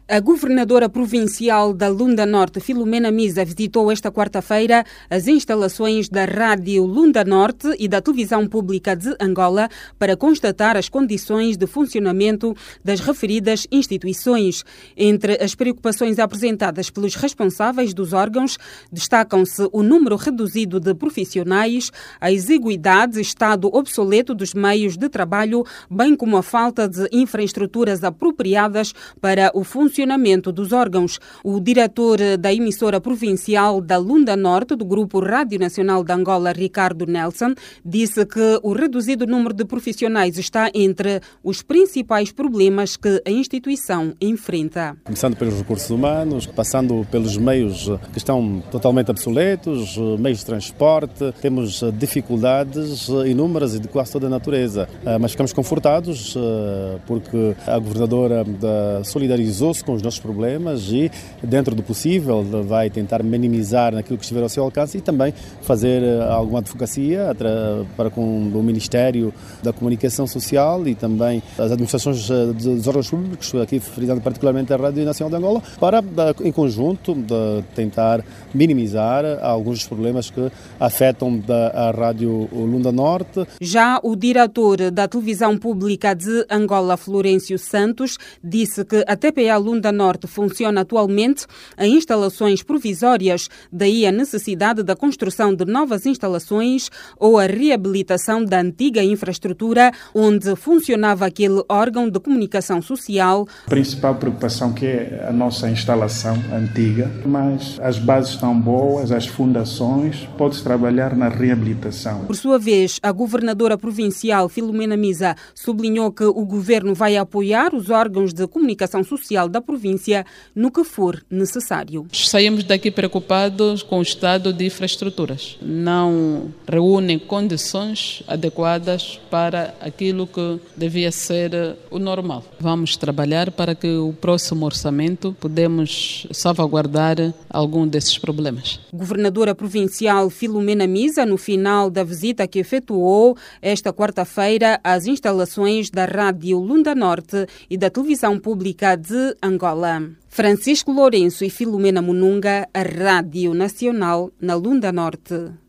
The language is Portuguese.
A governadora provincial da Lunda Norte, Filomena Misa, visitou esta quarta-feira as instalações da Rádio Lunda Norte e da Televisão Pública de Angola para constatar as condições de funcionamento das referidas instituições. Entre as preocupações apresentadas pelos responsáveis dos órgãos, destacam-se o número reduzido de profissionais, a exiguidade, estado obsoleto dos meios de trabalho, bem como a falta de infraestruturas apropriadas para o funcionamento dos órgãos. O diretor da emissora provincial da Lunda Norte, do Grupo Rádio Nacional de Angola, Ricardo Nelson, disse que o reduzido número de profissionais está entre os principais problemas que a instituição enfrenta. Começando pelos recursos humanos, passando pelos meios que estão totalmente obsoletos, meios de transporte, temos dificuldades inúmeras e de quase toda a natureza. Mas ficamos confortados porque a governadora solidarizou-se com os nossos problemas e, dentro do possível, vai tentar minimizar naquilo que estiver ao seu alcance e também fazer alguma advocacia para com o Ministério da Comunicação Social e também as administrações dos órgãos públicos, aqui frisando particularmente a Rádio Nacional de Angola, para, em conjunto, tentar minimizar alguns dos problemas que afetam a Rádio Lunda Norte. Já o diretor da Televisão Pública de Angola, Florencio Santos, disse que a TPA Lunda Norte funciona atualmente em instalações provisórias, daí a necessidade da construção de novas instalações ou a reabilitação da antiga infraestrutura onde funcionava aquele órgão de comunicação social. A principal preocupação que é a nossa instalação antiga, mas as bases estão boas, as fundações, pode-se trabalhar na reabilitação. Por sua vez, a governadora provincial Filomena Misa sublinhou que o governo vai apoiar os órgãos de comunicação social da província no que for necessário. Saímos daqui preocupados com o estado de infraestruturas. Não reúnem condições adequadas para aquilo que devia ser o normal. Vamos trabalhar para que o próximo orçamento podemos salvaguardar algum desses problemas. Governadora provincial Filomena Misa, no final da visita que efetuou esta quarta-feira às instalações da Rádio Lunda Norte e da Televisão Pública de Angola. Francisco Lourenço e Filomena Mununga, a Rádio Nacional na Lunda Norte.